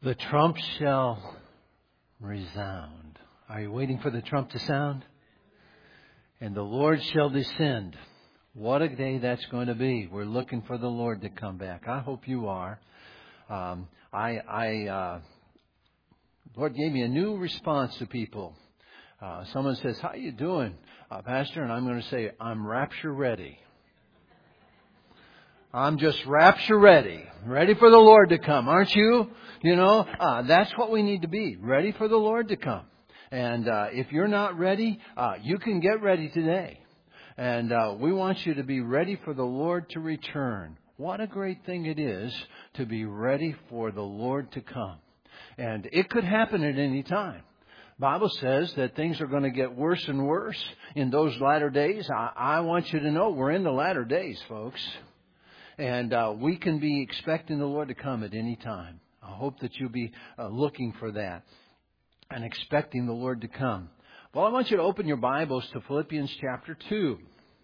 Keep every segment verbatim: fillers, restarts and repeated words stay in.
The trump shall resound. Are you waiting for the trump to sound? And the Lord shall descend. What a day that's going to be. We're looking for the Lord to come back. I hope you are. Um, I, I, uh, Lord gave me a new response to people. Uh, someone says, "How you doing, uh, Pastor?" And I'm going to say, "I'm rapture ready." I'm just rapture ready. Ready for the Lord to come. Aren't you? You know, uh, that's what we need to be. Ready for the Lord to come. And uh, if you're not ready, uh, you can get ready today. And uh, we want you to be ready for the Lord to return. What a great thing it is to be ready for the Lord to come. And it could happen at any time. Bible says that things are going to get worse and worse in those latter days. I, I want you to know we're in the latter days, folks. And uh, we can be expecting the Lord to come at any time. I hope that you'll be uh, looking for that and expecting the Lord to come. Well, I want you to open your Bibles to Philippians chapter two.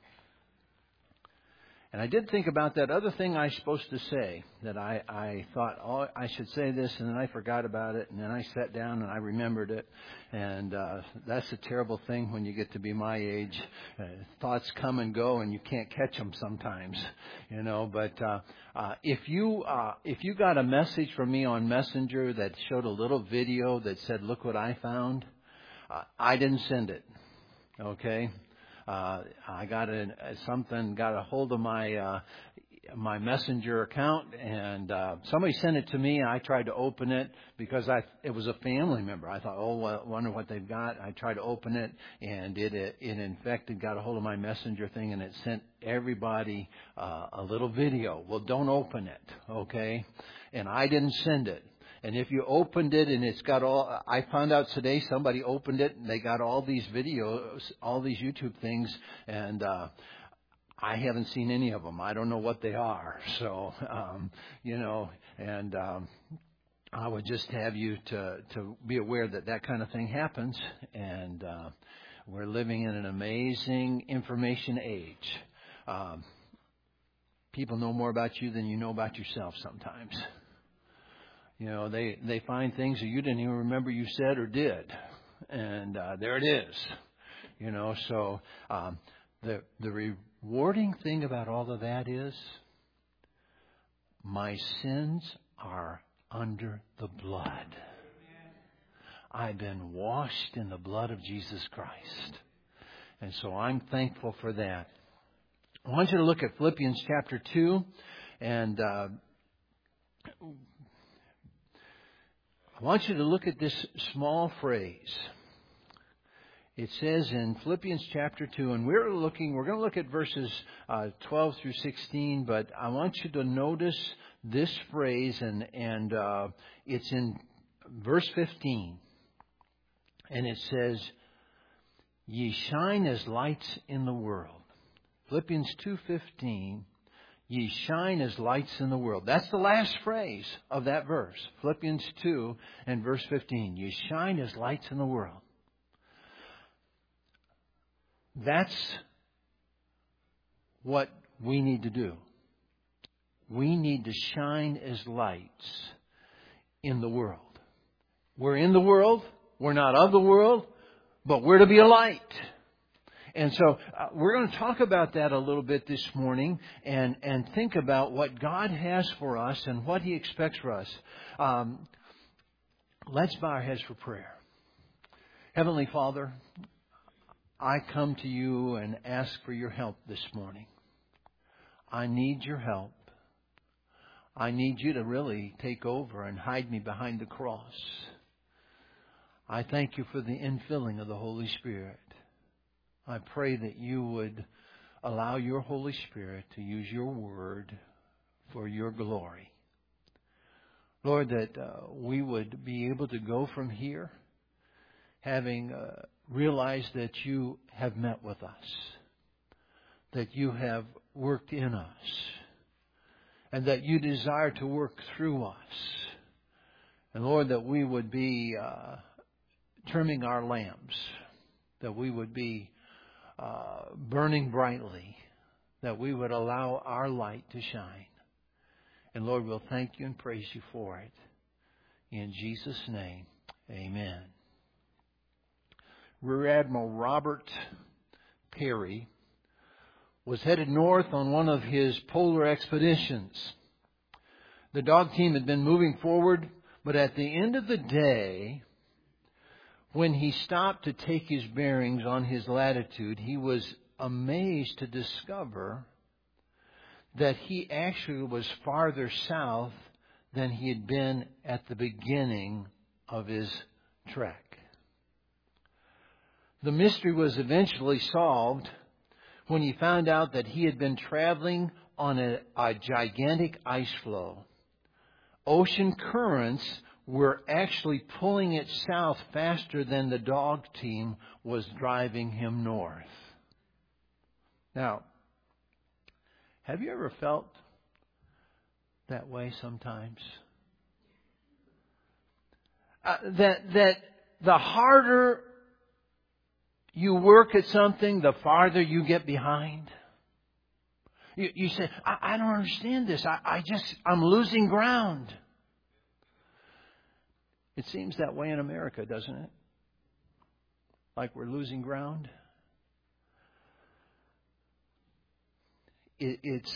And I did think about that other thing I was supposed to say, that I, I thought, oh, I should say this, and then I forgot about it, and then I sat down and I remembered it. And uh, that's a terrible thing when you get to be my age. Uh, thoughts come and go, and you can't catch them sometimes, you know. But uh, uh, if you uh, if you got a message from me on Messenger that showed a little video that said, "Look what I found," uh, I didn't send it, okay? Uh, I got a, something, got a hold of my uh, my Messenger account, and uh, somebody sent it to me. And I tried to open it because I it was a family member. I thought, oh, well, I wonder what they've got. I tried to open it, and it it, it infected, got a hold of my Messenger thing, and it sent everybody uh, a little video. Well, don't open it, okay? And I didn't send it. And if you opened it and it's got all, I found out today somebody opened it and they got all these videos, all these YouTube things, and uh, I haven't seen any of them. I don't know what they are. So, um, you know, and um, I would just have you to, to be aware that that kind of thing happens. And uh, we're living in an amazing information age. Um, people know more about you than you know about yourself sometimes. You know, they, they find things that you didn't even remember you said or did. And uh, there it is. You know, so um, the the rewarding thing about all of that is my sins are under the blood. I've been washed in the blood of Jesus Christ. And so I'm thankful for that. I want you to look at Philippians chapter two, and uh I want you to look at this small phrase. It says in Philippians chapter two, and we're looking, we're going to look at verses uh, twelve through sixteen, but I want you to notice this phrase, and, and uh, it's in verse fifteen. And it says, "Ye shine as lights in the world." Philippians two fifteen. Ye shine as lights in the world. That's the last phrase of that verse. Philippians two and verse fifteen. Ye shine as lights in the world. That's what we need to do. We need to shine as lights in the world. We're in the world. We're not of the world. But we're to be a light. And so uh, we're going to talk about that a little bit this morning and, and think about what God has for us and what He expects for us. Um, let's bow our heads for prayer. Heavenly Father, I come to you and ask for your help this morning. I need your help. I need you to really take over and hide me behind the cross. I thank you for the infilling of the Holy Spirit. I pray that you would allow your Holy Spirit to use your word for your glory. Lord, that uh, we would be able to go from here having uh, realized that you have met with us, that you have worked in us, and that you desire to work through us. And Lord, that we would be uh, trimming our lamps, that we would be Uh, burning brightly, that we would allow our light to shine. And Lord, we'll thank you and praise you for it. In Jesus' name, amen. Rear Admiral Robert Peary was headed north on one of his polar expeditions. The dog team had been moving forward, but at the end of the day, when he stopped to take his bearings on his latitude, he was amazed to discover that he actually was farther south than he had been at the beginning of his trek. The mystery was eventually solved when he found out that he had been traveling on a, a gigantic ice floe. Ocean currents were actually pulling it south faster than the dog team was driving him north. Now, have you ever felt that way sometimes? Uh, that that the harder you work at something, the farther you get behind. You, you say, I, I don't understand this. I, I just, I'm losing ground. It seems that way in America, doesn't it? Like we're losing ground. It, it's,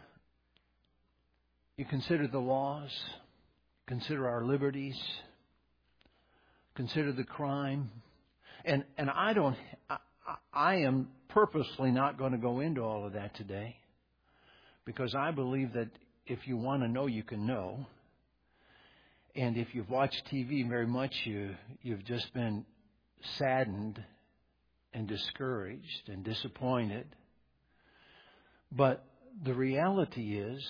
you consider the laws, consider our liberties, consider the crime. And, and I don't, I, I am purposely not going to go into all of that today. Because I believe that if you want to know, you can know. And if you've watched T V very much, you, you've just been saddened and discouraged and disappointed. But the reality is,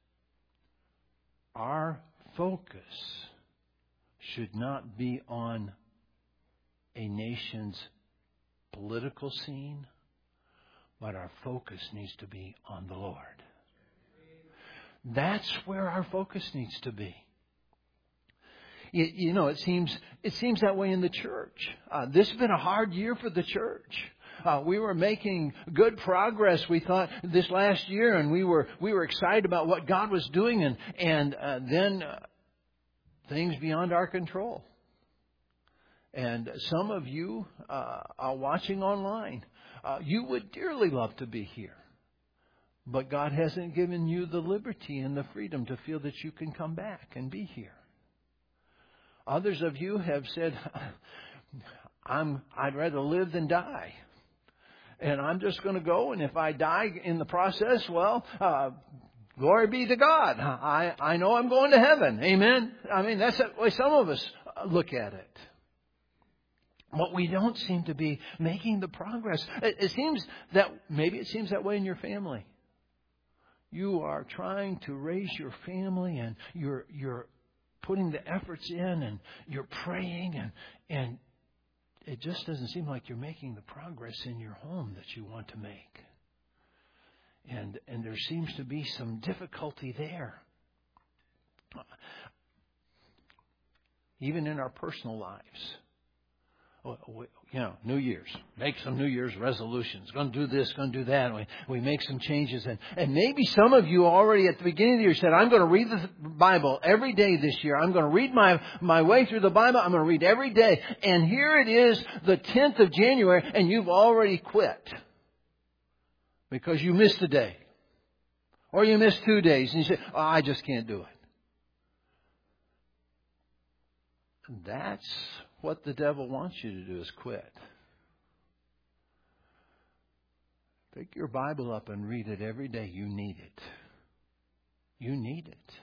our focus should not be on a nation's political scene, but our focus needs to be on the Lord. That's where our focus needs to be. You, you know, it seems it seems that way in the church. Uh, this has been a hard year for the church. Uh, we were making good progress, we thought, this last year, and we were we were excited about what God was doing, and and uh, then uh, things beyond our control. And some of you uh, are watching online. Uh, you would dearly love to be here. But God hasn't given you the liberty and the freedom to feel that you can come back and be here. Others of you have said, I'm, I'd rather live than die. And I'm just going to go, and if I die in the process, well, uh, glory be to God. I, I know I'm going to heaven. Amen? I mean, that's the way some of us look at it. But we don't seem to be making the progress. It, it seems that, maybe it seems that way in your family. You are trying to raise your family, and you're you're putting the efforts in, and you're praying, and and it just doesn't seem like you're making the progress in your home that you want to make. And and there seems to be some difficulty there. Even in our personal lives. You know, New Year's. Make some New Year's resolutions. Going to do this, going to do that. We, we make some changes. And, and maybe some of you already at the beginning of the year said, I'm going to read the Bible every day this year. I'm going to read my, my way through the Bible. I'm going to read every day. And here it is, the tenth of January, and you've already quit. Because you missed a day. Or you missed two days. And you say, oh, I just can't do it. That's what the devil wants you to do, is quit. Pick your Bible up and read it every day. You need it. You need it.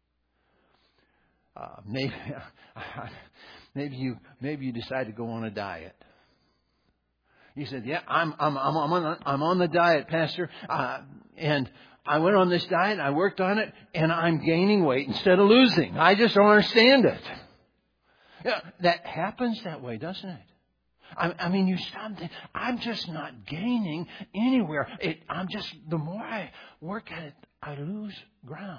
Uh, maybe, maybe you maybe you decide to go on a diet. You said, "Yeah, I'm I'm I'm I'm on I'm on the diet, Pastor, uh, and I went on this diet. I worked on it, and I'm gaining weight instead of losing. I just don't understand it." Yeah, that happens that way, doesn't it? I, I mean, you stop and think, I'm just not gaining anywhere. It, I'm just, the more I work at it, I lose ground.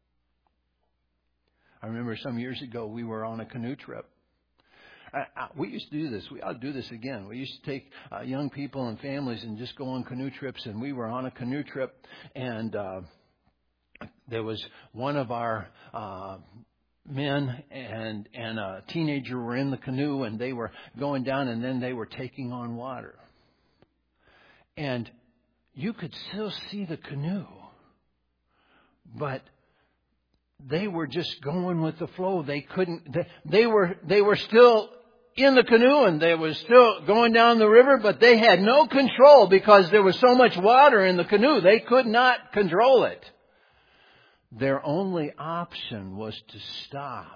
I remember some years ago, we were on a canoe trip. Uh, uh, we used to do this. We ought to do this again. We used to take uh, young people and families and just go on canoe trips. And we were on a canoe trip, and uh, there was one of our uh men and and a teenager were in the canoe, and they were going down, and then they were taking on water. And you could still see the canoe, but they were just going with the flow. They couldn't. They, they were they were still in the canoe, and they were still going down the river, but they had no control because there was so much water in the canoe. They could not control it. Their only option was to stop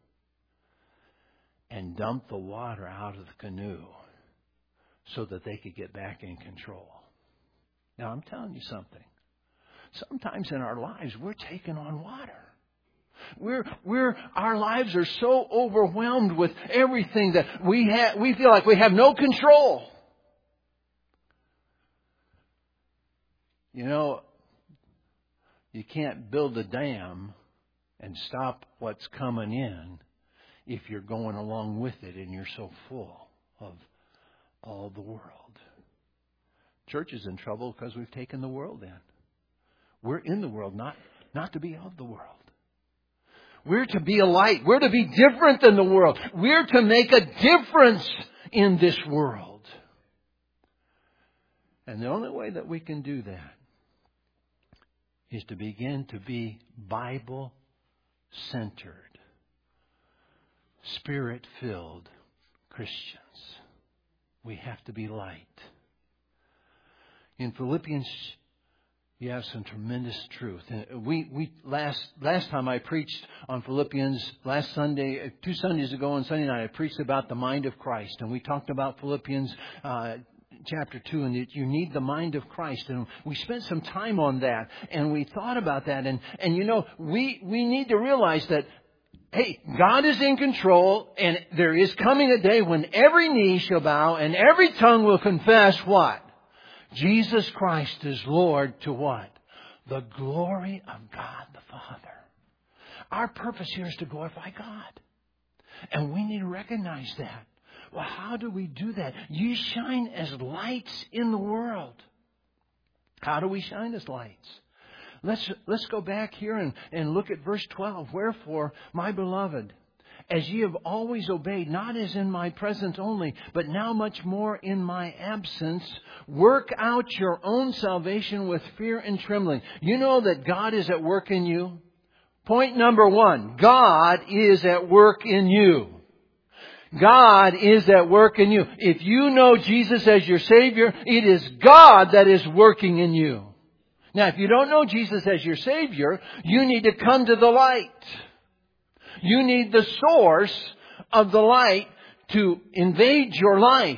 and dump the water out of the canoe so that they could get back in control. Now, I'm telling you something. Sometimes in our lives, we're taking on water. We're, we're, our lives are so overwhelmed with everything that we have, we feel like we have no control. You know, you can't build a dam and stop what's coming in if you're going along with it and you're so full of all the world. Church is in trouble because we've taken the world in. We're in the world, not, not to be of the world. We're to be a light. We're to be different than the world. We're to make a difference in this world. And the only way that we can do that is to begin to be Bible-centered, Spirit-filled Christians. We have to be light. In Philippians, you have some tremendous truth. And we we last last time I preached on Philippians, last Sunday, two Sundays ago on Sunday night, I preached about the mind of Christ, and we talked about Philippians uh, chapter two, and that you need the mind of Christ, and we spent some time on that, and we thought about that, and and you know we we need to realize that, hey, God is in control, and there is coming a day when every knee shall bow and every tongue will confess what? Jesus Christ is Lord to what? The glory of God the Father. Our purpose here is to glorify God. And we need to recognize that. Well, how do we do that? You shine as lights in the world. How do we shine as lights? Let's let's go back here and, and look at verse twelve. Wherefore, my beloved, as ye have always obeyed, not as in my presence only, but now much more in my absence, work out your own salvation with fear and trembling. You know that God is at work in you? Point number one, God is at work in you. God is at work in you. If you know Jesus as your Savior, it is God that is working in you. Now, if you don't know Jesus as your Savior, you need to come to the light. You need the source of the light to invade your life.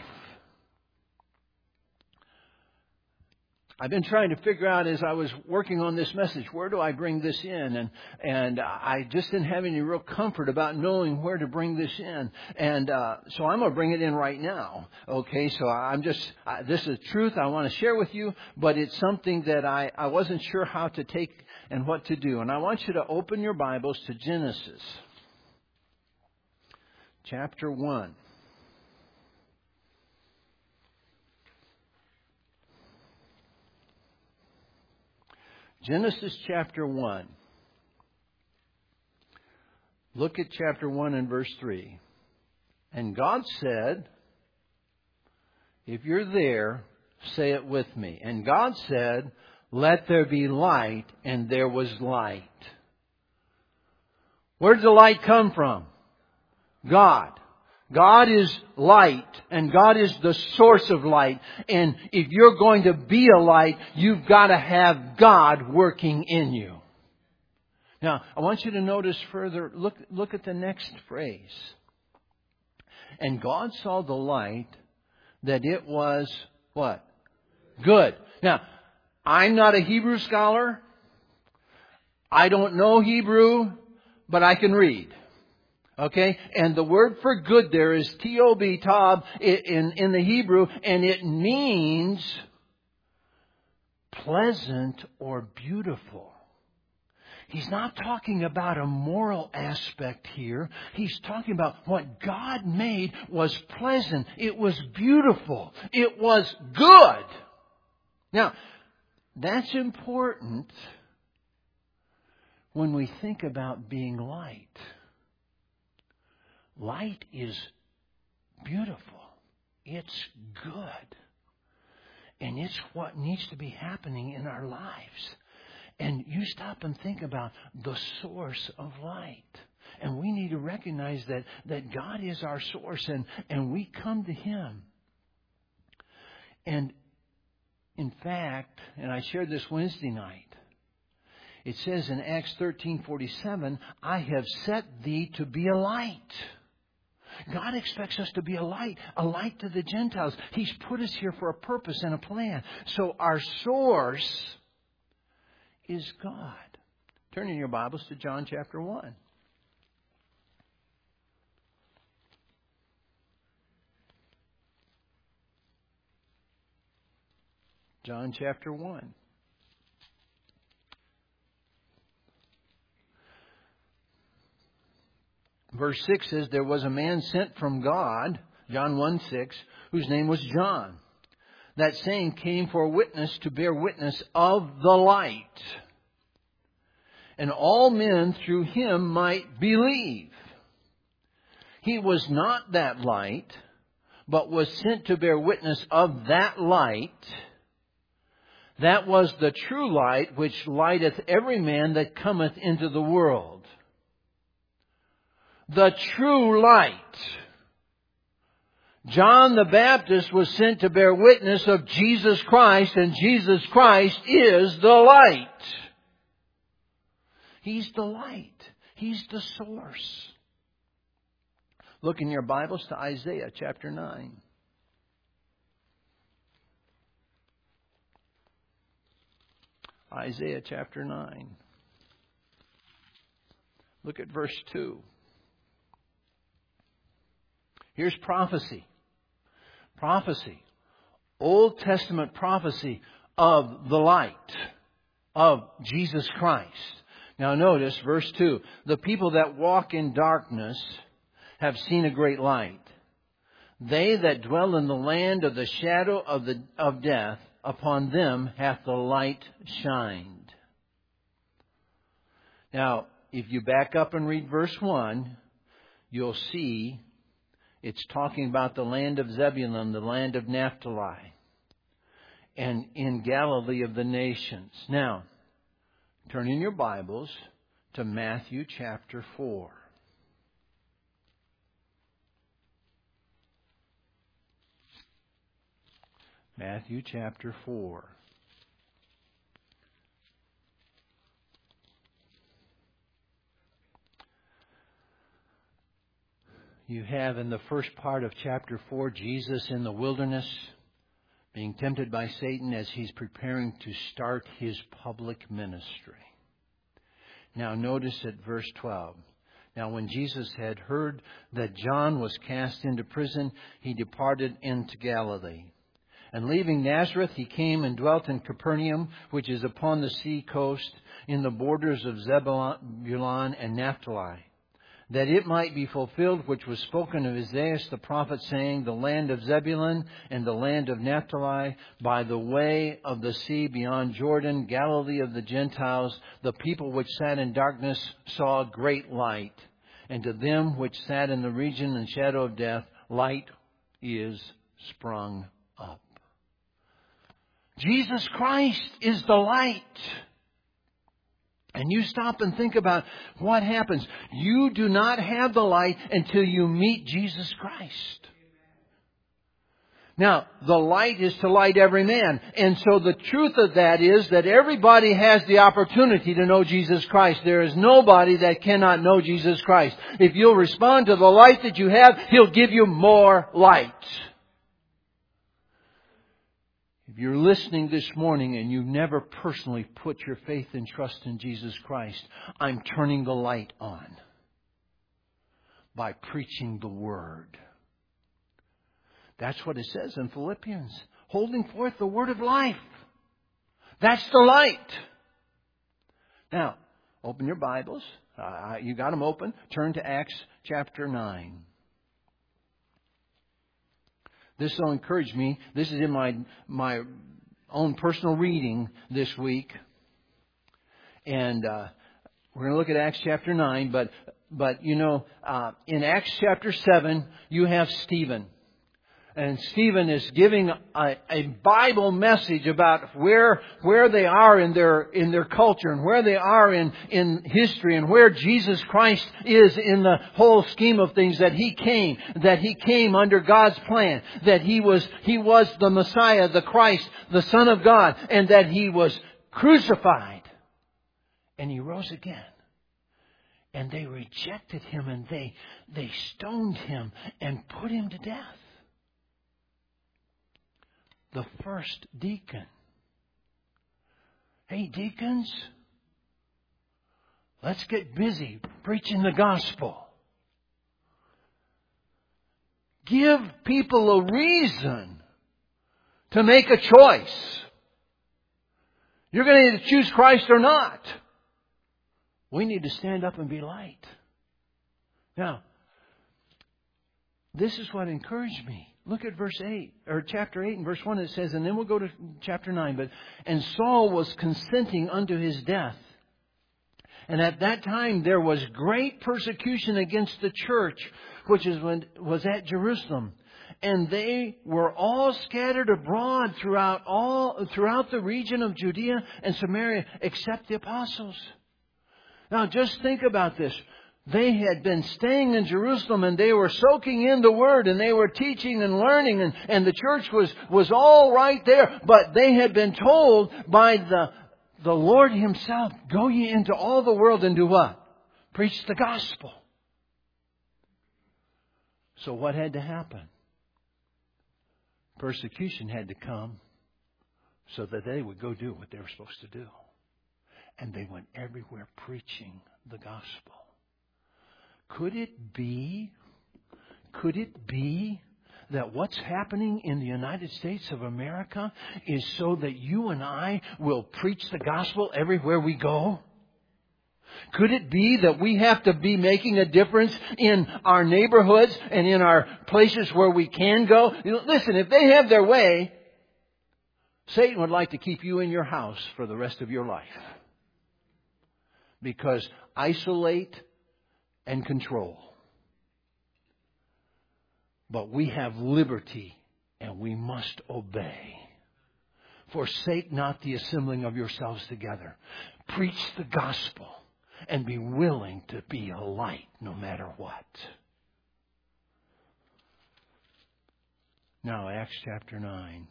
I've been trying to figure out as I was working on this message, where do I bring this in? And and I just didn't have any real comfort about knowing where to bring this in. And uh, so I'm going to bring it in right now. Okay, so I'm just, uh, this is truth I want to share with you, but it's something that I, I wasn't sure how to take and what to do. And I want you to open your Bibles to Genesis chapter one. Genesis chapter one. Look at chapter one and verse three. And God said, if you're there, say it with me. And God said, let there be light, and there was light. Where did the light come from? God. God is light, and God is the source of light. And if you're going to be a light, you've got to have God working in you. Now, I want you to notice further, look, look at the next phrase. And God saw the light, that it was what? Good. Now, I'm not a Hebrew scholar. I don't know Hebrew, but I can read. Okay, and the word for good there is tob, tob, in, in the Hebrew, and it means pleasant or beautiful. He's not talking about a moral aspect here. He's talking about what God made was pleasant. It was beautiful. It was good. Now, that's important when we think about being light. Light is beautiful. It's good. And it's what needs to be happening in our lives. And you stop and think about the source of light. And we need to recognize that, that God is our source, and, and we come to Him. And in fact, and I shared this Wednesday night, it says in Acts thirteen forty-seven, I have set thee to be a light. God expects us to be a light, a light to the Gentiles. He's put us here for a purpose and a plan. So our source is God. Turn in your Bibles to John chapter one. John chapter one. Verse six says, there was a man sent from God, John one six, whose name was John. That same came for a witness to bear witness of the light. And all men through him might believe. He was not that light, but was sent to bear witness of that light. That was the true light which lighteth every man that cometh into the world. The true light. John the Baptist was sent to bear witness of Jesus Christ, and Jesus Christ is the light. He's the light. He's the source. Look in your Bibles to Isaiah chapter nine. Isaiah chapter nine. Look at verse two. Here's prophecy. Prophecy. Old Testament prophecy of the light of Jesus Christ. Now notice verse two. The people that walk in darkness have seen a great light. They that dwell in the land of the shadow of the of death, upon them hath the light shined. Now, if you back up and read verse one, you'll see it's talking about the land of Zebulun, the land of Naphtali, and in Galilee of the nations. Now, turn in your Bibles to Matthew chapter four. Matthew chapter four. You have in the first part of chapter four, Jesus in the wilderness being tempted by Satan as he's preparing to start his public ministry. Now notice at verse twelve. Now when Jesus had heard that John was cast into prison, he departed into Galilee. And leaving Nazareth, he came and dwelt in Capernaum, which is upon the sea coast, in the borders of Zebulun and Naphtali, that it might be fulfilled which was spoken of Isaiah the prophet, saying, the land of Zebulun and the land of Naphtali, by the way of the sea beyond Jordan, Galilee of the Gentiles, the people which sat in darkness saw a great light. And to them which sat in the region and shadow of death, light is sprung up. Jesus Christ is the light. And you stop and think about what happens. You do not have the light until you meet Jesus Christ. Now, the light is to light every man. And so the truth of that is that everybody has the opportunity to know Jesus Christ. There is nobody that cannot know Jesus Christ. If you'll respond to the light that you have, He'll give you more light. If you're listening this morning and you've never personally put your faith and trust in Jesus Christ, I'm turning the light on by preaching the Word. That's what it says in Philippians. Holding forth the Word of life. That's the light. Now, open your Bibles. Uh, you got them open. Turn to Acts chapter nine. This will encourage me. This is in my my own personal reading this week. And uh, we're going to look at Acts chapter nine. But but you know, uh, in Acts chapter seven, you have Stephen. And Stephen is giving a, a Bible message about where where they are in their in their culture and where they are in, in history and where Jesus Christ is in the whole scheme of things. That He came, that He came under God's plan, that He was He was the Messiah, the Christ, the Son of God, and that He was crucified and He rose again. And they rejected Him and they they stoned Him and put Him to death. The first deacon. Hey, deacons, let's get busy preaching the gospel. Give people a reason to make a choice. You're going to either choose Christ or not. We need to stand up and be light. Now, this is what encouraged me. Look at verse eight, or chapter eight and verse one. It says, and then we'll go to chapter nine. But, and Saul was consenting unto his death. And at that time there was great persecution against the church, which is when, was at Jerusalem. And they were all scattered abroad throughout all, throughout the region of Judea and Samaria, except the apostles. Now just think about this. They had been staying in Jerusalem and they were soaking in the Word and they were teaching and learning and, and the church was, was all right there. But they had been told by the, the Lord Himself, go ye into all the world and do what? Preach the gospel. So what had to happen? Persecution had to come so that they would go do what they were supposed to do. And they went everywhere preaching the gospel. Could it be, could it be that what's happening in the United States of America is so that you and I will preach the gospel everywhere we go? Could it be that we have to be making a difference in our neighborhoods and in our places where we can go? You know, listen, if they have their way, Satan would like to keep you in your house for the rest of your life. Because isolate and control. But we have liberty and we must obey. Forsake not the assembling of yourselves together. Preach the gospel and be willing to be a light no matter what. Now, Acts chapter nine.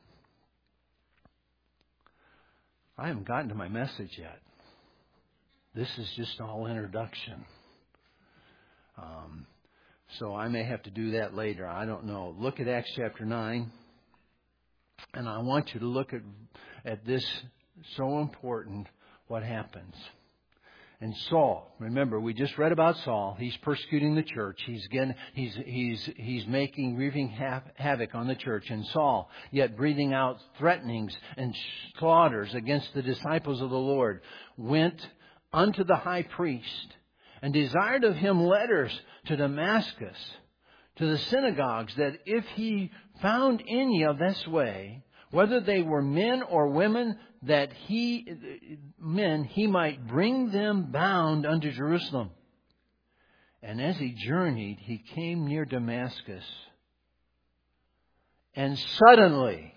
I haven't gotten to my message yet. This is just all introduction. Um, so I may have to do that later. I don't know. Look at Acts chapter nine. And I want you to look at, at this, so important, what happens. And Saul, remember, we just read about Saul. He's persecuting the church. He's getting, he's, he's, he's making, wreaking havoc on the church. And Saul, yet breathing out threatenings and slaughters against the disciples of the Lord, went unto the high priest and desired of him letters to Damascus, to the synagogues, that if he found any of this way, whether they were men or women, that he, men, he might bring them bound unto Jerusalem. And as he journeyed, he came near Damascus. And suddenly,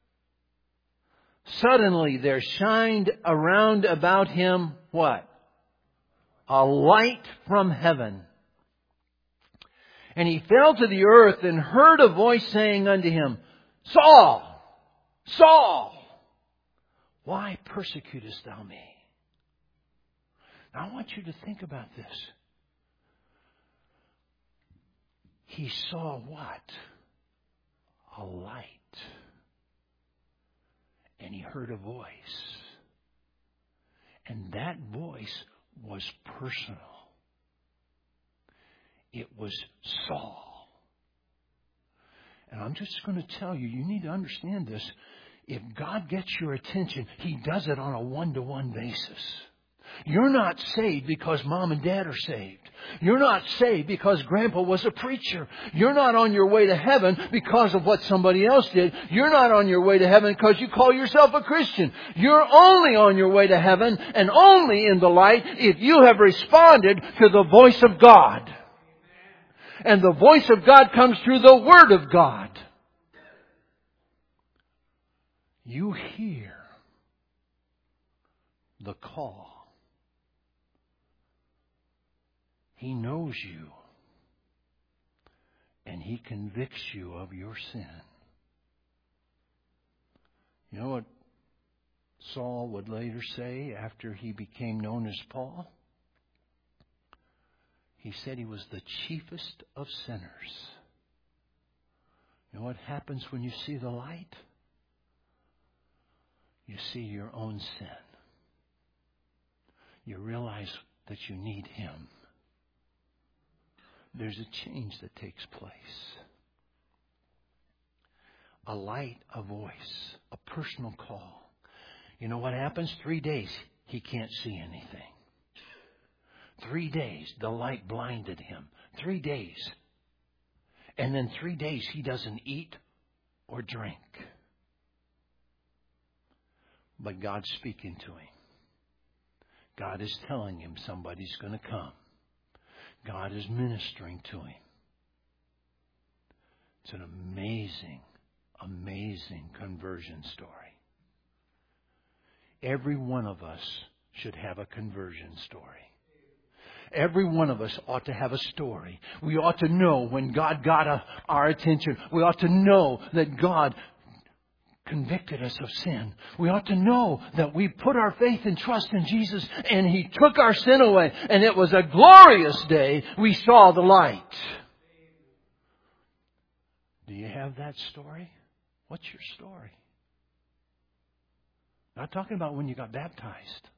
suddenly there shined around about him, what? A light from heaven. And he fell to the earth and heard a voice saying unto him, Saul, Saul, why persecutest thou me? Now I want you to think about this. He saw what? A light. And he heard a voice. And that voice was personal. It was Saul. And I'm just going to tell you, you need to understand this. If God gets your attention, He does it on a one-to-one basis. You're not saved because mom and dad are saved. You're not saved because grandpa was a preacher. You're not on your way to heaven because of what somebody else did. You're not on your way to heaven because you call yourself a Christian. You're only on your way to heaven and only in the light if you have responded to the voice of God. And the voice of God comes through the Word of God. You hear the call. He knows you. And He convicts you of your sin. You know what Saul would later say after he became known as Paul? He said he was the chiefest of sinners. You know what happens when you see the light? You see your own sin. You realize that you need Him. There's a change that takes place. A light, a voice, a personal call. You know what happens? Three days, he can't see anything. Three days, the light blinded him. Three days. And then three days, he doesn't eat or drink. But God's speaking to him. God is telling him somebody's going to come. God is ministering to him. It's an amazing, amazing conversion story. Every one of us should have a conversion story. Every one of us ought to have a story. We ought to know when God got a, our attention. We ought to know that God convicted us of sin. We ought to know that we put our faith and trust in Jesus and He took our sin away. And it was a glorious day. We saw the light. Do you have that story? What's your story? Not talking about when you got baptized.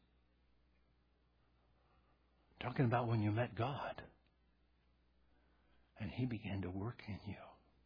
Talking about when you met God. And He began to work in you.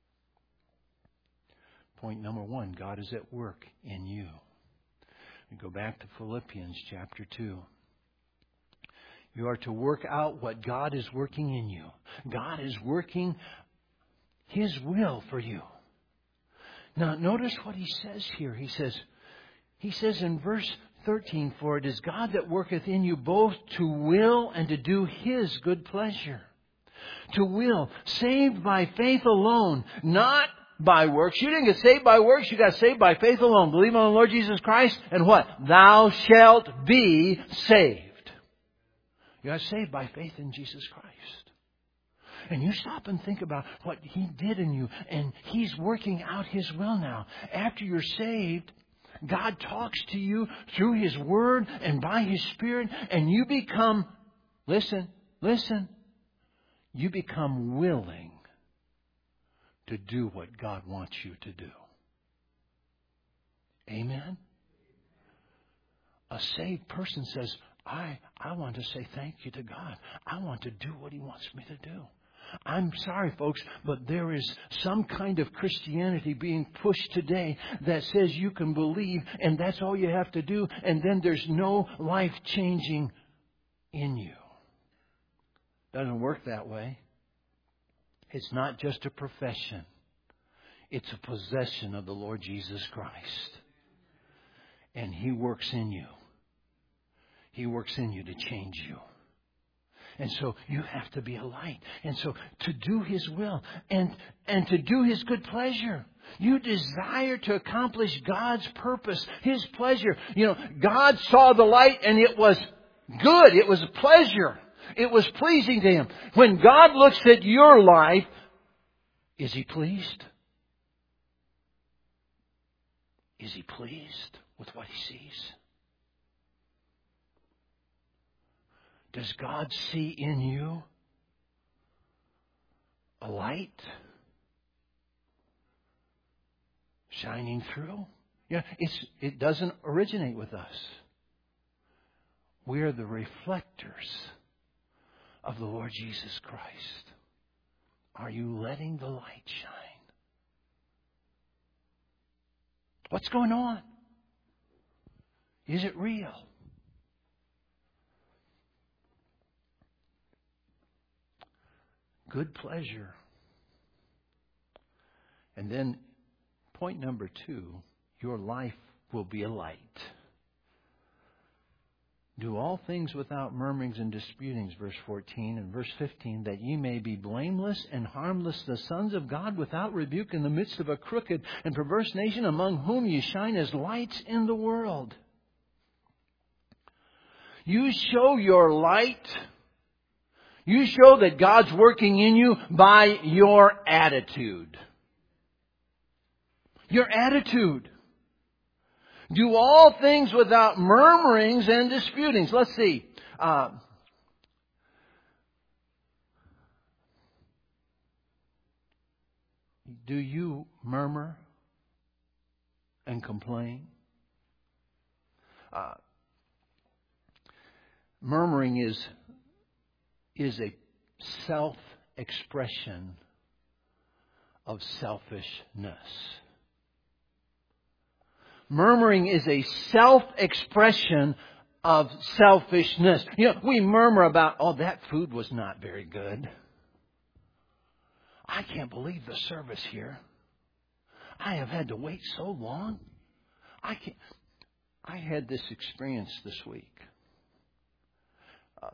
Point number one, God is at work in you. We go back to Philippians chapter two. You are to work out what God is working in you. God is working His will for you. Now, notice what He says here. He says, He says in verse thirteen, for it is God that worketh in you both to will and to do His good pleasure. To will, saved by faith alone, not by works. You didn't get saved by works. You got saved by faith alone. Believe on the Lord Jesus Christ. And what? Thou shalt be saved. You got saved by faith in Jesus Christ. And you stop and think about what He did in you. And He's working out His will now. After you're saved, God talks to you through His Word and by His Spirit. And you become, listen, listen, you become willing to do what God wants you to do. Amen? A saved person says, I, I want to say thank you to God. I want to do what He wants me to do. I'm sorry, folks, but there is some kind of Christianity being pushed today that says you can believe and that's all you have to do, and then there's no life changing in you. Doesn't work that way. It's not just a profession. It's a possession of the Lord Jesus Christ. And He works in you. He works in you to change you. And so you have to be a light. And so to do His will and, and to do His good pleasure. You desire to accomplish God's purpose, His pleasure. You know, God saw the light and it was good. It was a pleasure. It was pleasing to Him. When God looks at your life, is He pleased? Is He pleased with what He sees? Does God see in you a light shining through? Yeah, it's, it doesn't originate with us. We are the reflectors of the Lord Jesus Christ. Are you letting the light shine? What's going on? Is it real? good pleasure. And then point number two, your life will be a light. Do all things without murmurings and disputings, verse fourteen, and verse fifteen, that ye may be blameless and harmless, the sons of God without rebuke in the midst of a crooked and perverse nation, among whom ye shine as lights in the world. You show your light. You show that God's working in you by your attitude. Your attitude. Do all things without murmurings and disputings. Let's see. Uh, do you murmur and complain? Uh, murmuring is, is a self-expression of selfishness. Murmuring is a self-expression of selfishness. You know, we murmur about, oh, that food was not very good. I can't believe the service here. I have had to wait so long. I can't. I had this experience this week. Uh,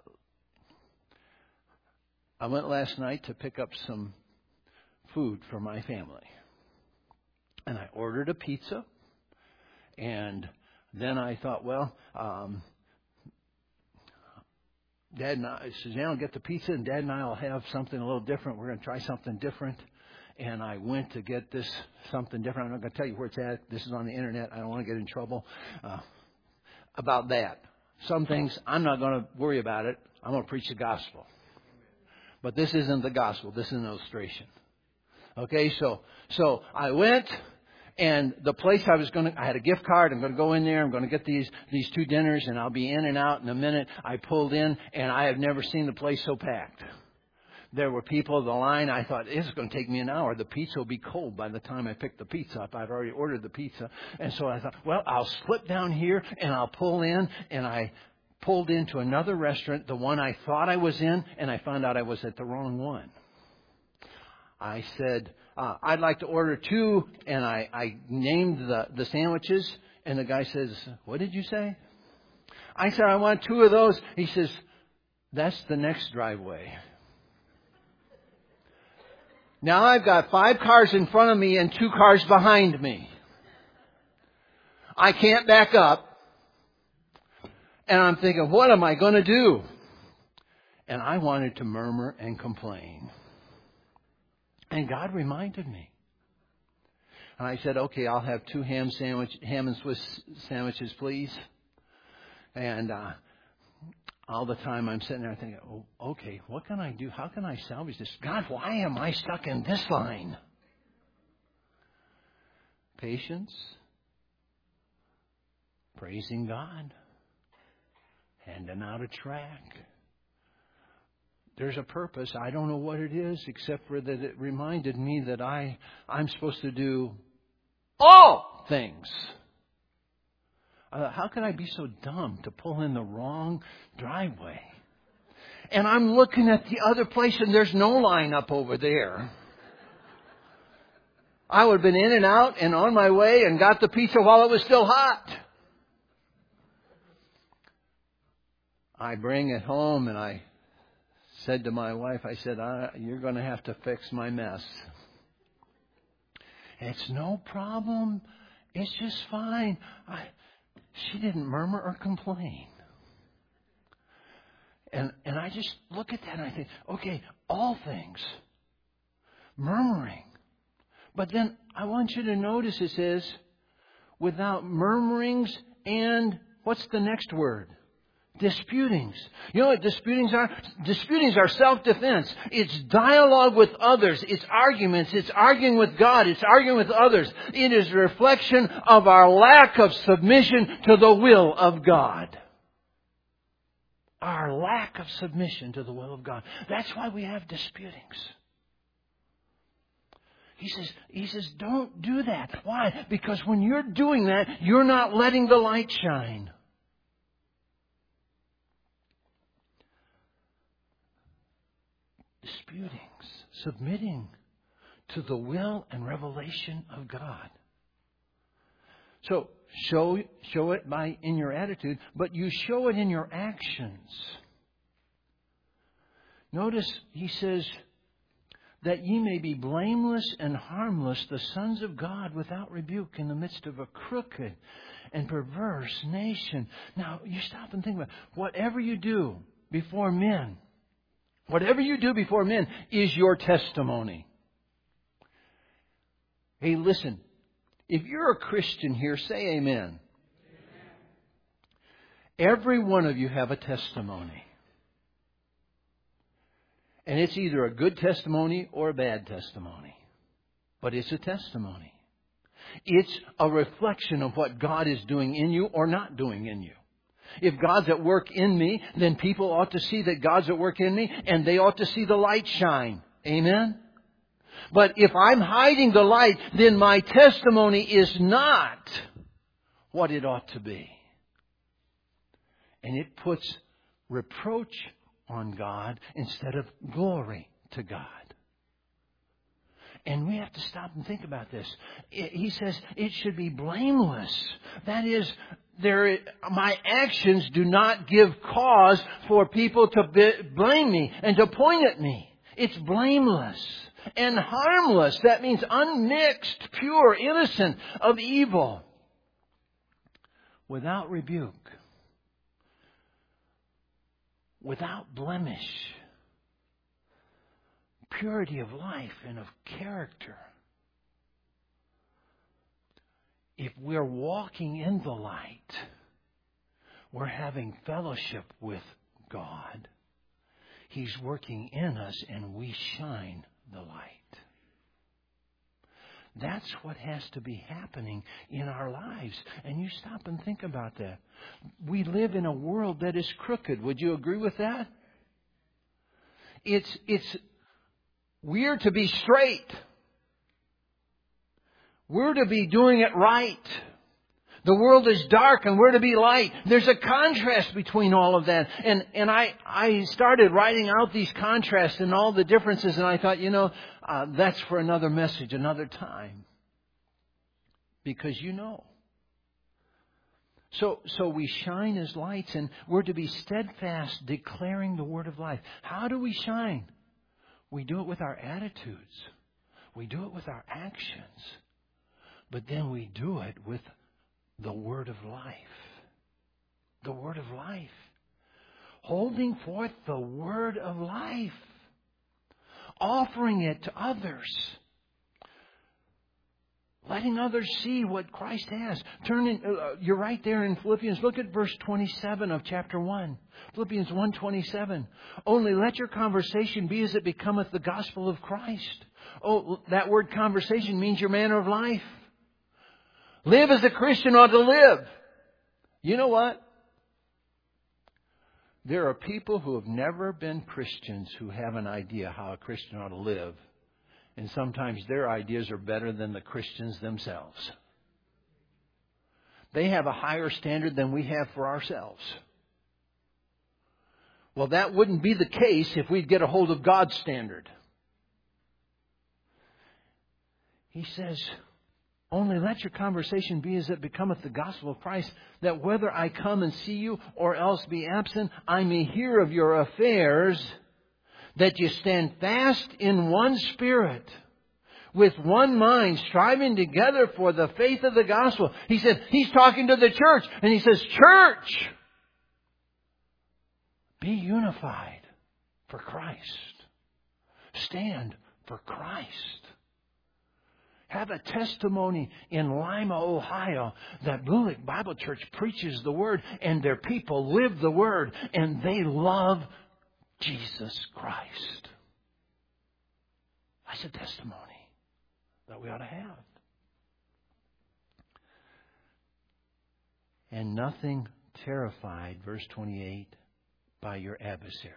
I went last night to pick up some food for my family. And I ordered a pizza. And then I thought, well, um, Dad and I, Suzanne will get the pizza, and Dad and I will have something a little different. We're going to try something different. And I went to get this something different. I'm not going to tell you where it's at. This is on the internet. I don't want to get in trouble uh, about that. Some things, I'm not going to worry about it. I'm going to preach the gospel. But this isn't the gospel. This is an illustration. Okay, so so I went. And the place I was going to, I had a gift card. I'm going to go in there. I'm going to get these these two dinners, and I'll be in and out in a minute. I pulled in, and I have never seen the place so packed. There were people in the line. I thought, this is going to take me an hour. The pizza will be cold by the time I pick the pizza up. I'd already ordered the pizza. And so I thought, well, I'll slip down here, and I'll pull in. And I pulled into another restaurant, the one I thought I was in, and I found out I was at the wrong one. I said, uh, I'd like to order two, and I, I named the, the sandwiches, and the guy says, what did you say? I said, I want two of those. He says, that's the next driveway. Now I've got five cars in front of me and two cars behind me. I can't back up. And I'm thinking, what am I going to do? And I wanted to murmur and complain. And God reminded me. And I said, okay, I'll have two ham sandwich, ham and Swiss sandwiches, please. And uh, all the time I'm sitting there thinking, oh, okay, what can I do? How can I salvage this? God, why am I stuck in this line? Patience. Praising God. Handing out a tract. There's a purpose. I don't know what it is, except for that it reminded me that I, I'm supposed to do all things. Uh, how can I be so dumb to pull in the wrong driveway? And I'm looking at the other place, and there's no line up over there. I would have been in and out and on my way and got the pizza while it was still hot. I bring it home, and I said to my wife, I said, I, you're going to have to fix my mess. It's no problem. It's just fine. I, she didn't murmur or complain. And and I just look at that and I think, okay, all things. Murmuring. But then I want you to notice it says, without murmurings and, what's the next word? Disputings. You know what disputings are? Disputings are self-defense. It's dialogue with others. It's arguments. It's arguing with God. It's arguing with others. It is a reflection of our lack of submission to the will of God. Our lack of submission to the will of God. That's why we have disputings. He says, he says, don't do that. Why? Because when you're doing that, you're not letting the light shine. Disputings. submitting to the will and revelation of God. So show show it by in your attitude, but you show it in your actions. Notice he says that ye may be blameless and harmless, the sons of God without rebuke in the midst of a crooked and perverse nation. Now you stop and think about it. Whatever you do before men, whatever you do before men is your testimony. Hey, listen. If you're a Christian here, say amen. Amen. Every one of you have a testimony. And it's either a good testimony or a bad testimony. But it's a testimony. It's a reflection of what God is doing in you or not doing in you. If God's at work in me, then people ought to see that God's at work in me, and they ought to see the light shine. Amen? But if I'm hiding the light, then my testimony is not what it ought to be. And it puts reproach on God instead of glory to God. And we have to stop and think about this. He says it should be blameless. That is, there, my actions do not give cause for people to be, blame me and to point at me. It's blameless and harmless. That means unmixed, pure, innocent of evil. Without rebuke. Without blemish. Purity of life and of character. If we're walking in the light, we're having fellowship with God. He's working in us and we shine the light. That's what has to be happening in our lives. And you stop and think about that. We live in a world that is crooked. Would you agree with that? It's, it's, we're to be straight. We're to be doing it right. The world is dark and we're to be light. There's a contrast between all of that. And and I, I started writing out these contrasts and all the differences. And I thought, you know, uh, that's for another message, another time. Because you know. So, so we shine as lights and we're to be steadfast declaring the word of life. How do we shine? We do it with our attitudes. We do it with our actions. But then we do it with the word of life. The word of life. Holding forth the word of life. Offering it to others. Letting others see what Christ has. Turn in, uh, you're right there in Philippians. Look at verse twenty-seven of chapter one. Philippians one twenty-seven. Only let your conversation be as it becometh the gospel of Christ. Oh, that word conversation means your manner of life. Live as a Christian ought to live. You know what? There are people who have never been Christians who have an idea how a Christian ought to live. And sometimes their ideas are better than the Christians themselves. They have a higher standard than we have for ourselves. Well, that wouldn't be the case if we'd get a hold of God's standard. He says, only let your conversation be as it becometh the gospel of Christ, that whether I come and see you or else be absent, I may hear of your affairs, that you stand fast in one spirit, with one mind, striving together for the faith of the gospel. He said, he's talking to the church, and he says, church, be unified for Christ. Stand for Christ. Have a testimony in Lima, Ohio, that Blue Lake Bible Church preaches the Word and their people live the Word and they love Jesus Christ. That's a testimony that we ought to have. And nothing terrified, verse twenty-eight, by your adversaries.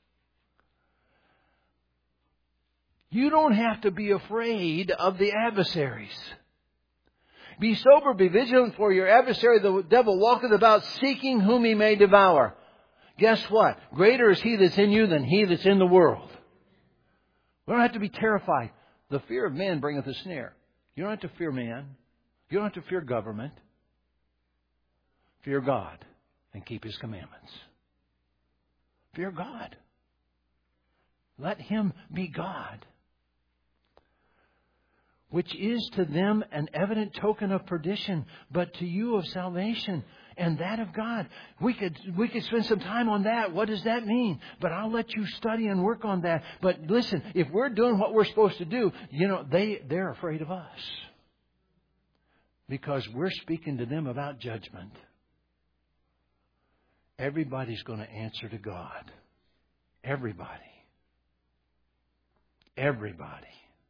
You don't have to be afraid of the adversaries. Be sober, be vigilant, for your adversary, the devil, walketh about seeking whom he may devour. Guess what? Greater is he that's in you than he that's in the world. We don't have to be terrified. The fear of man bringeth a snare. You don't have to fear man. You don't have to fear government. Fear God and keep His commandments. Fear God. Let Him be God. Which is to them an evident token of perdition, but to you of salvation, and that of God. We could we could spend some time on that. What does that mean? But I'll let you study and work on that. But listen, if we're doing what we're supposed to do, you know, they, they're afraid of us. Because we're speaking to them about judgment. Everybody's going to answer to God. Everybody. Everybody.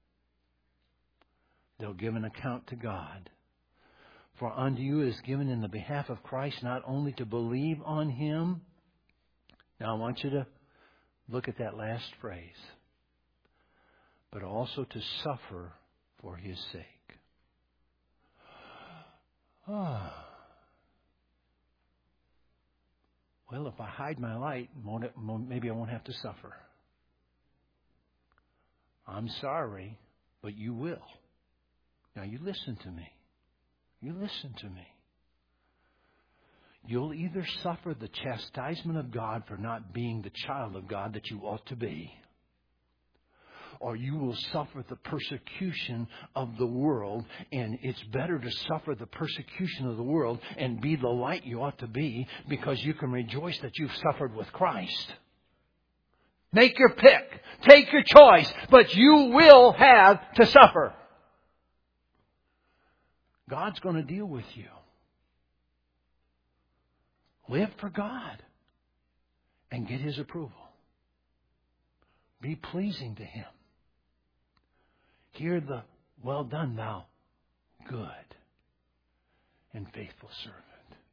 They'll give an account to God. For unto you is given in the behalf of Christ not only to believe on Him. Now I want you to look at that last phrase. But also to suffer for His sake. Ah. Well, if I hide my light, maybe I won't have to suffer. I'm sorry, but you will. Now you listen to me. You listen to me. You'll either suffer the chastisement of God for not being the child of God that you ought to be, or you will suffer the persecution of the world, and it's better to suffer the persecution of the world and be the light you ought to be, because you can rejoice that you've suffered with Christ. Make your pick. Take your choice. But you will have to suffer. God's going to deal with you. Live for God and get His approval. Be pleasing to Him. Hear the well done, thou good and faithful servant.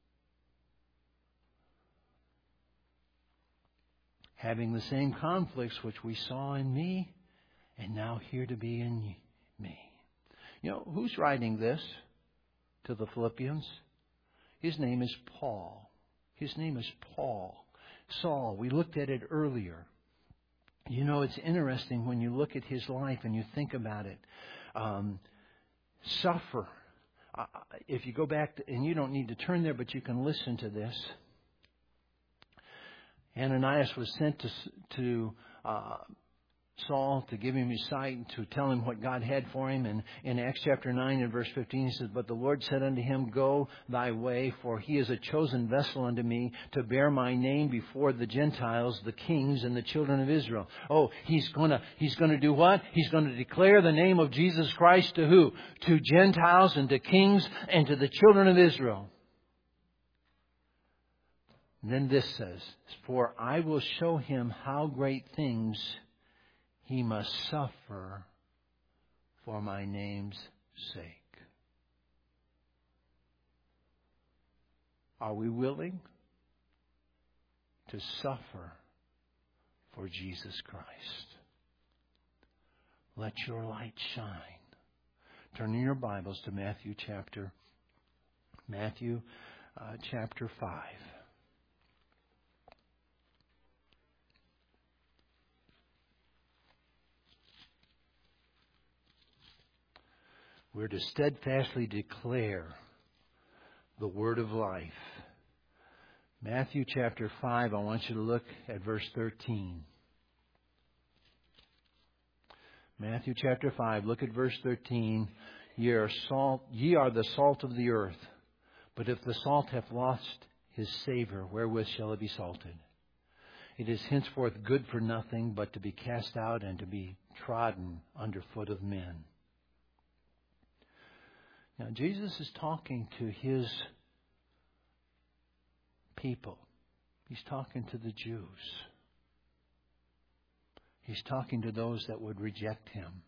Having the same conflicts which we saw in me and now here to be in me. You know, who's writing this to the Philippians? His name is Paul. His name is Paul. Saul, we looked at it earlier. You know, it's interesting when you look at his life and you think about it. Um, suffer. Uh, if you go back, to, and you don't need to turn there, but you can listen to this. Ananias was sent to, to uh, Saul to give him his sight and to tell him what God had for him. And in Acts chapter nine and verse fifteen, he says, But the Lord said unto him, Go thy way, for he is a chosen vessel unto me to bear my name before the Gentiles, the kings, and the children of Israel. Oh, he's gonna he's gonna do what? He's gonna declare the name of Jesus Christ to who? To Gentiles and to kings and to the children of Israel. And then this says, For I will show him how great things he must suffer for my name's sake. Are we willing to suffer for Jesus Christ? Let your light shine. Turn in your Bibles to Matthew chapter Matthew uh, chapter five. We're to steadfastly declare the word of life. Matthew chapter five, I want you to look at verse thirteen. Matthew chapter five, look at verse thirteen. Ye are, salt, ye are the salt of the earth. But if the salt hath lost his savour, wherewith shall it be salted? It is henceforth good for nothing, but to be cast out and to be trodden under foot of men. Now, Jesus is talking to His people. He's talking to the Jews. He's talking to those that would reject Him.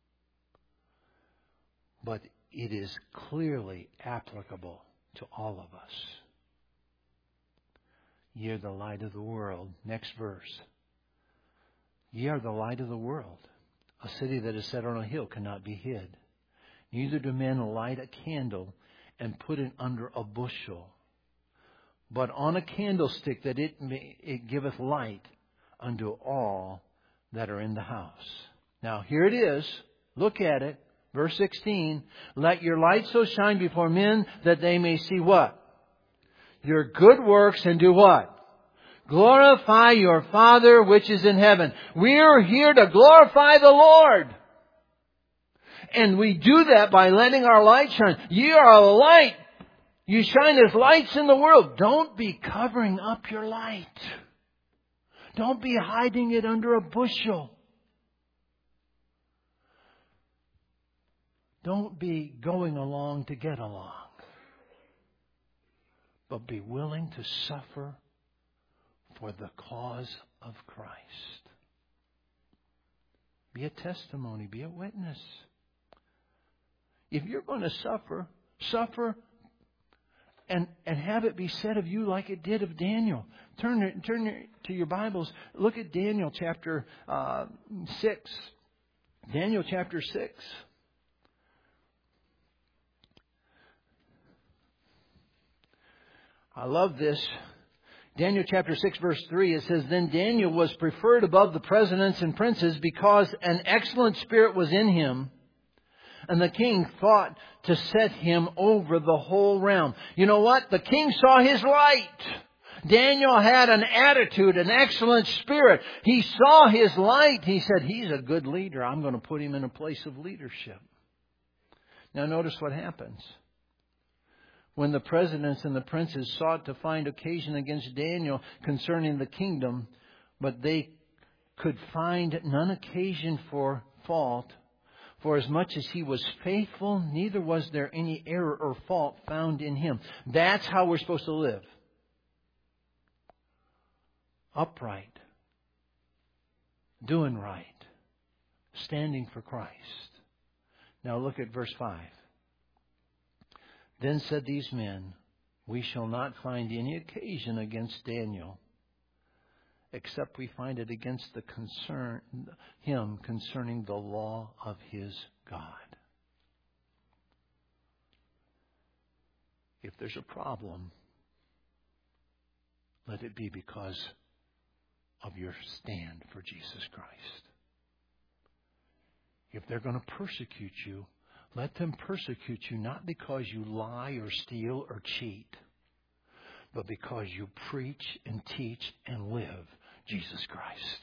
But it is clearly applicable to all of us. Ye are the light of the world. Next verse. Ye are the light of the world. A city that is set on a hill cannot be hid. Neither do men light a candle and put it under a bushel, but on a candlestick, that it may, it giveth light unto all that are in the house. Now, here it is. Look at it. Verse sixteen. Let your light so shine before men that they may see what? Your good works and do what? Glorify your Father which is in heaven. We are here to glorify the Lord. And we do that by letting our light shine. Ye are a light. You shine as lights in the world. Don't be covering up your light. Don't be hiding it under a bushel. Don't be going along to get along. But be willing to suffer for the cause of Christ. Be a testimony. Be a witness. If you're going to suffer, suffer and, and have it be said of you like it did of Daniel. Turn, turn to your Bibles. Look at Daniel chapter uh, six. Daniel chapter six. I love this. Daniel chapter six verse three, it says, Then Daniel was preferred above the presidents and princes because an excellent spirit was in him, and the king thought to set him over the whole realm. You know what? The king saw his light. Daniel had an attitude, an excellent spirit. He saw his light. He said, he's a good leader. I'm going to put him in a place of leadership. Now notice what happens. When the presidents and the princes sought to find occasion against Daniel concerning the kingdom, but they could find none occasion for fault, for as much as he was faithful, neither was there any error or fault found in him. That's how we're supposed to live. Upright. Doing right. Standing for Christ. Now look at verse five. Then said these men, We shall not find any occasion against Daniel, except we find it against the concern him concerning the law of his God. If there's a problem, let it be because of your stand for Jesus Christ. If they're going to persecute you, let them persecute you not because you lie or steal or cheat, but because you preach and teach and live Jesus Christ.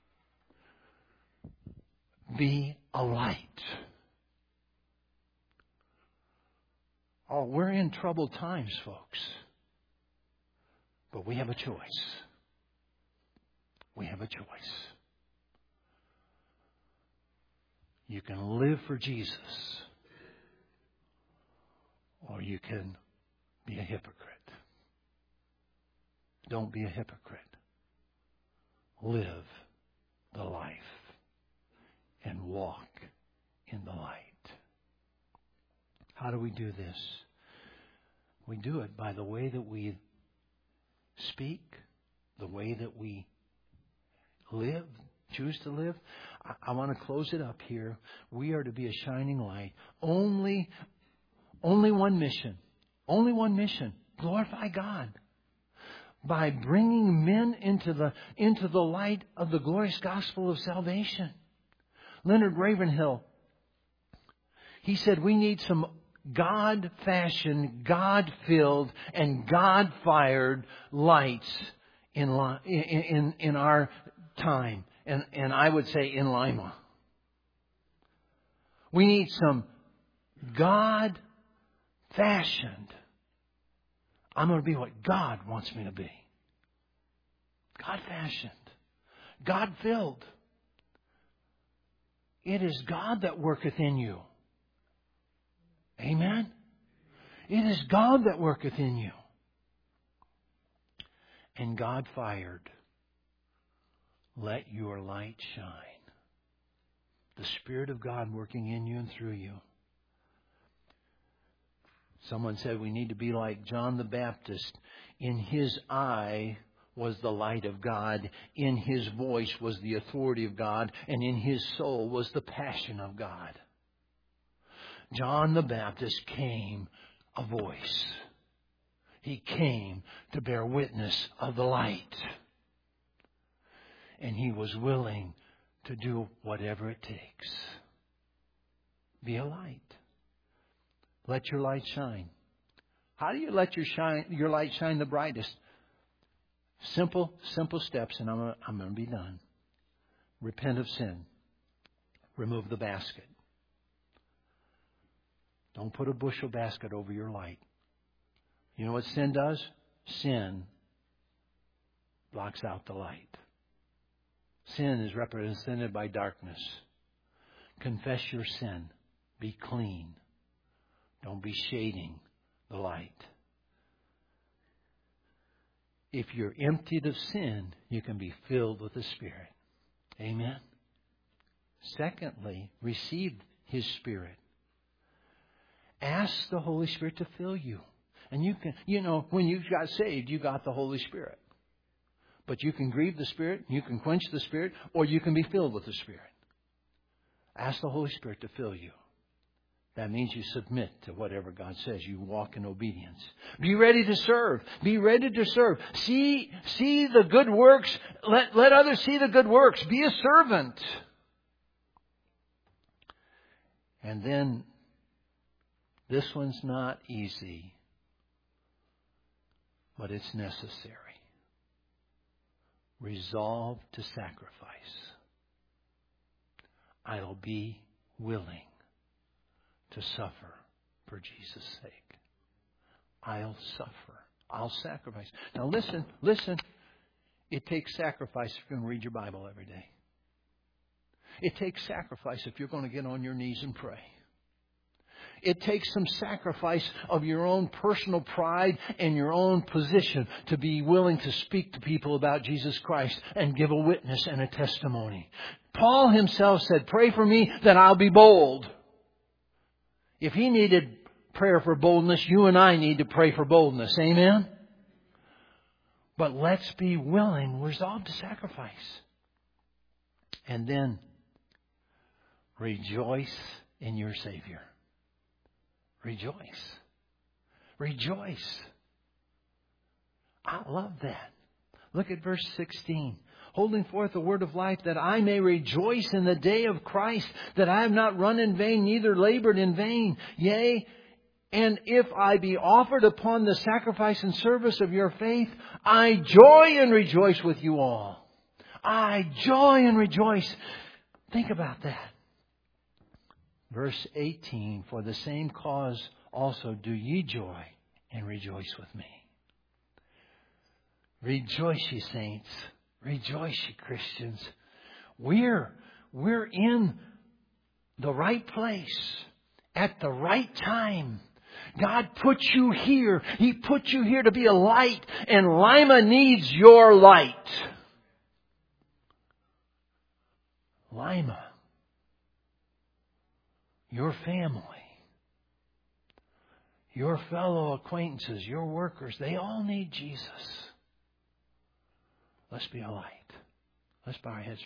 Be a light. Oh, we're in troubled times, folks. But we have a choice. We have a choice. You can live for Jesus, or you can be a hypocrite. Don't be a hypocrite. Live the life and walk in the light. How do we do this? We do it by the way that we speak, the way that we live, choose to live. I, I want to close it up here. We are to be a shining light. Only, only one mission. Only one mission. Glorify God. By bringing men into the, into the light of the glorious gospel of salvation. Leonard Ravenhill, he said we need some God-fashioned, God-filled, and God-fired lights in, in, in our time. And, and I would say in Lima. We need some God-fashioned. I'm going to be what God wants me to be. God-fashioned. God-filled. It is God that worketh in you. Amen? It is God that worketh in you. And God fired. Let your light shine. The Spirit of God working in you and through you. Someone said we need to be like John the Baptist. In his eye was the light of God. In his voice was the authority of God. And in his soul was the passion of God. John the Baptist came a voice. He came to bear witness of the light. And he was willing to do whatever it takes. Be a light. Let your light shine. How do you let your shine, your light shine the brightest? Simple, simple steps, and I'm gonna, I'm going to be done. Repent of sin. Remove the basket. Don't put a bushel basket over your light. You know what sin does? Sin blocks out the light. Sin is represented by darkness. Confess your sin. Be clean. Don't be shading the light. If you're emptied of sin, you can be filled with the Spirit. Amen. Secondly, receive His Spirit. Ask the Holy Spirit to fill you. And you can, you know, when you got saved, you got the Holy Spirit. But you can grieve the Spirit, you can quench the Spirit, or you can be filled with the Spirit. Ask the Holy Spirit to fill you. That means you submit to whatever God says. You walk in obedience. Be ready to serve. Be ready to serve. See, see the good works. Let, let others see the good works. Be a servant. And then, this one's not easy, but it's necessary. Resolve to sacrifice. I'll be willing to suffer for Jesus' sake. I'll suffer. I'll sacrifice. Now listen, listen. It takes sacrifice if you're going to read your Bible every day. It takes sacrifice if you're going to get on your knees and pray. It takes some sacrifice of your own personal pride and your own position to be willing to speak to people about Jesus Christ and give a witness and a testimony. Paul himself said, pray for me that I'll be bold. If he needed prayer for boldness, you and I need to pray for boldness. Amen? But let's be willing, resolve to sacrifice. And then rejoice in your Savior. Rejoice. Rejoice. I love that. Look at verse sixteen. Holding forth the word of life, that I may rejoice in the day of Christ, that I have not run in vain, neither labored in vain. Yea, and if I be offered upon the sacrifice and service of your faith, I joy and rejoice with you all. I joy and rejoice. Think about that. Verse eighteen, for the same cause also do ye joy and rejoice with me. Rejoice, ye saints. Rejoice, ye Christians. We're, we're in the right place at the right time. God put you here. He put you here to be a light, and Lima needs your light. Lima. Your family. Your fellow acquaintances, your workers, they all need Jesus. Let's be a light. Let's bow our heads.